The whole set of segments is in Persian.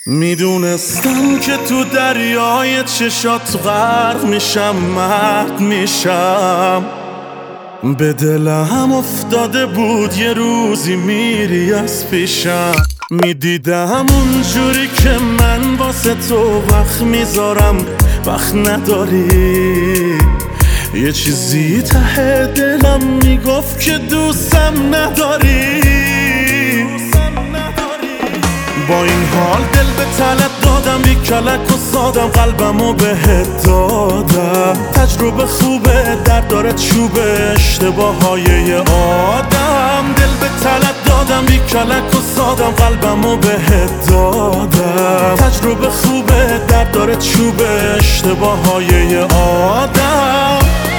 میدونستم که تو دریای چشات غرق میشم، مرد میشم. به دلم افتاده بود یه روزی میری از پیشم. میدیدم اونجوری که من واسه تو وقت میذارم، وقت نداری. یه چیزی ته دلم میگفت که دوستم نداری. با این حال دل به طلت دادم، بی کلک و سادم قلبمو بهت دادم. تجربه خوبه، درد داره چوبه، اشتباههای یه آدم. دل به طلت دادم، بی کلک و سادم قلبمو بهت دادم. تجربه خوبه، درد داره چوبه، اشتباههای یه آدم.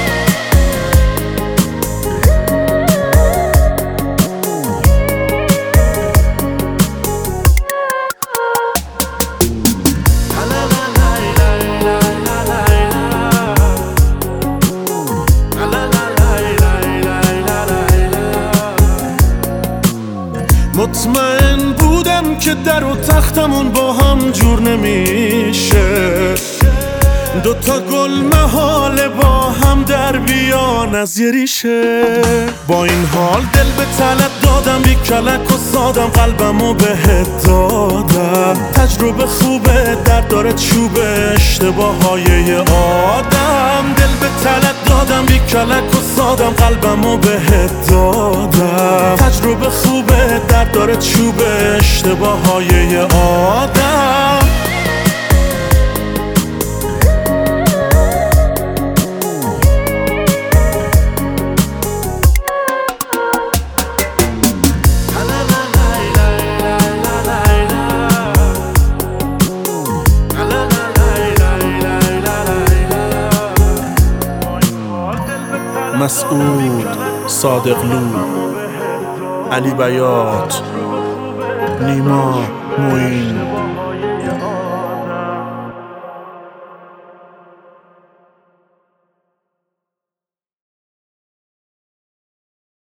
مطمئن بودم که در و تختمون با هم جور نمیشه. دوتا گل محاله با هم در بیان از یه ریشه. با این حال دل به طلت دادم، بی کلک و سادم قلبمو بهت دادم. تجربه خوبه، درد داره چوبه، اشتباههای یه آدم. دل به طلت دادم، بی کلک و سادم قلبمو بهت دادم. تجربه خوبه، درد داره چوبه، اشتباههای یه آدم. مسعود، صادقلو، علی بیات، نیما، موین.